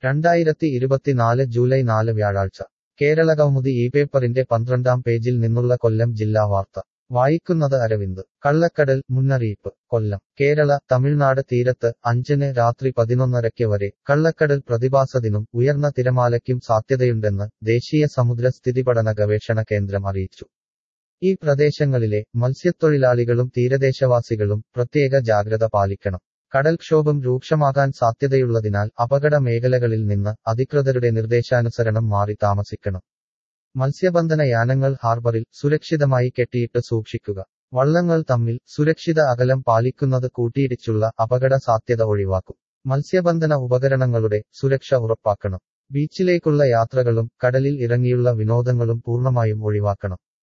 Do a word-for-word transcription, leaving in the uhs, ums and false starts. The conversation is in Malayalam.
രണ്ടായിരത്തി ഇരുപത്തിനാല് ജൂലൈ നാല് വ്യാഴാഴ്ച കേരളകൗമുദി ഈ പേപ്പറിന്റെ പന്ത്രണ്ടാം പേജിൽ നിന്നുള്ള കൊല്ലം ജില്ലാ വാർത്ത വായിക്കുന്നത് അരവിന്ദ്. കള്ളക്കടൽ മുന്നറിയിപ്പ്. കൊല്ലം. കേരള തമിഴ്നാട് തീരത്ത് അഞ്ചിന് രാത്രി പതിനൊന്നരയ്ക്ക് വരെ കള്ളക്കടൽ പ്രതിഭാസത്തിനും ഉയർന്ന തിരമാലയ്ക്കും സാധ്യതയുണ്ടെന്ന് ദേശീയ സമുദ്ര സ്ഥിതിപഠന ഗവേഷണ കേന്ദ്രം അറിയിച്ചു. ഈ പ്രദേശങ്ങളിലെ മത്സ്യത്തൊഴിലാളികളും തീരദേശവാസികളും പ്രത്യേക ജാഗ്രത പാലിക്കണം. കടൽക്ഷോഭം രൂക്ഷമാകാൻ സാധ്യതയുള്ളതിനാൽ അപകട മേഖലകളിൽ നിന്ന് അധികൃതരുടെ നിർദ്ദേശാനുസരണം മാറി താമസിക്കണം. മത്സ്യബന്ധന യാനങ്ങൾ ഹാർബറിൽ സുരക്ഷിതമായി കെട്ടിയിട്ട് സൂക്ഷിക്കുക. വള്ളങ്ങൾ തമ്മിൽ സുരക്ഷിത അകലം പാലിക്കുന്നത് കൂട്ടിയിടിച്ചുള്ള അപകട സാധ്യത ഒഴിവാക്കും. മത്സ്യബന്ധന ഉപകരണങ്ങളുടെ സുരക്ഷ ഉറപ്പാക്കണം. ബീച്ചിലേക്കുള്ള യാത്രകളും കടലിൽ ഇറങ്ങിയുള്ള വിനോദങ്ങളും പൂർണ്ണമായും ഒഴിവാക്കണം.